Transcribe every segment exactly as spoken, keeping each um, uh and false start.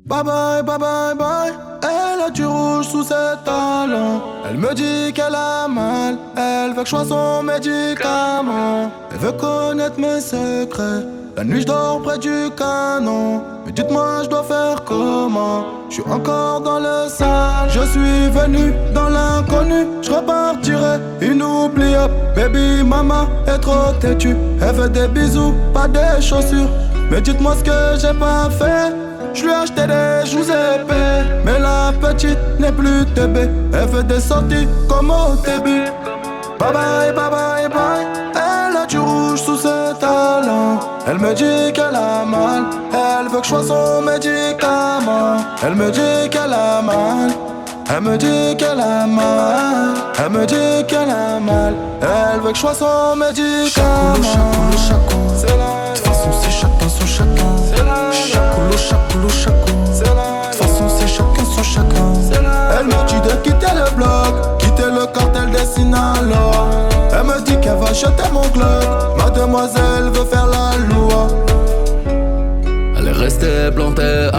Bye bye, bye bye, bye. Elle a du rouge sous ses talons. Elle me dit qu'elle a mal. Elle veut que je sois son médicament. Elle veut connaître mes secrets. La nuit je dors près du canon. Mais dites-moi je dois faire comment. Je suis encore dans le sale. Je suis venu dans l'inconnu. Je repartirai inoubliable. Baby mama est trop têtue. Elle veut des bisous, pas des chaussures. Mais dites-moi ce que j'ai pas fait. Je lui ai acheté des joues épais. Mais la petite n'est plus tébé. Elle fait des sorties comme au début. Bye bye, bye bye, bye. Elle a du rouge sous ses talons. Elle me dit qu'elle a mal. Elle veut que je sois son médicament. Elle me dit qu'elle a mal. Elle me dit qu'elle a mal. Elle me dit qu'elle a mal. Elle veut que je sois son médicament. Chacoulou, chacoulou, c'est la. De toute façon c'est chacun son chacun. C'est la. Chacoulou, chacoulou, chacoulou. C'est la. De toute façon c'est chacun son chacun. C'est la. Elle me dit de quitter le bloc, quitter le cartel des Sinaloa. Elle me dit qu'elle va jeter mon Glock. Mademoiselle veut faire la loi. Elle est restée plantée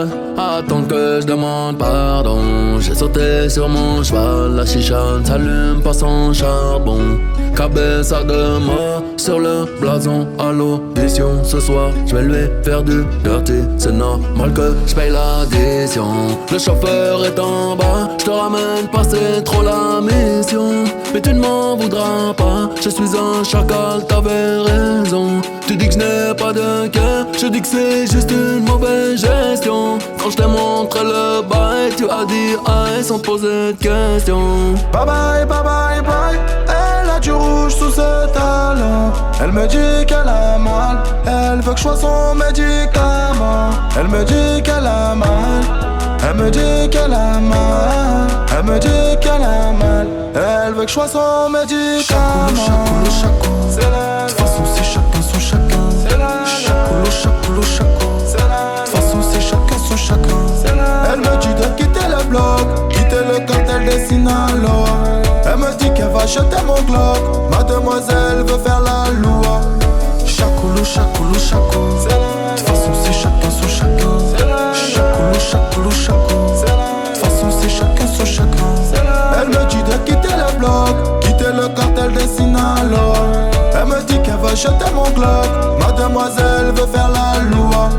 à attendre que je demande pardon. J'ai sauté sur mon cheval, la chicha ne s'allume pas sans charbon. Cabeza de mort sur le blason à l'audition. Ce soir, je vais lui faire du dirty. C'est normal que je paye l'addition. Le chauffeur est en bas, je te ramène pas, c'est trop la mission. Mais tu ne m'en voudras pas, je suis un chacal, t'avais raison. Tu dis que je n'ai pas de cœur, je dis que c'est juste une mauvaise gestion. Quand je t'ai montré le bail, tu as dit aïe sans poser de questions. Bye bye, bye bye, bye. Elle a du rouge sous ses talons. Elle me dit qu'elle a mal. Elle veut que je sois son médicament. Elle me dit qu'elle a mal. Elle me dit qu'elle a mal. Elle me dit qu'elle a mal. Elle veut que je sois son médicament. Chacoulou, chacoulou, C'est la. De toute façon c'est chacun son chacun. C'est la. Chacoulou, chacoulou, chacoulou. C'est la. De toute façon c'est chacun son chacun. C'est la. Elle me dit de quitter le bloc, quitter le cartel des Sinaloa. Elle me dit qu'elle va jeter mon Glock. Mademoiselle veut faire la loi. Chacoulou, chacoulou, chacoulou. C'est la. De toute façon c'est chacun son chacun. C'est la. Chacoulou, chacoulou, chacoulou. C'est la. De toute façon c'est chacun son chacun. C'est la. Elle me dit de quitter le bloc, quitter le cartel des Sinaloa. Elle me dit qu'elle va jeter mon Glock. Mademoiselle veut faire la loi.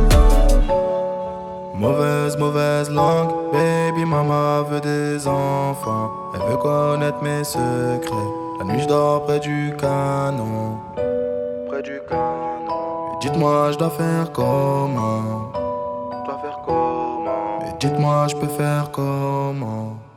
Mauvaise, mauvaise langue, baby mama veut des enfants. Elle veut connaître mes secrets. La nuit je dors près du canon. Près du canon. Mais dites-moi je dois faire comment. Je dois faire comment. Mais dites-moi je peux faire comment.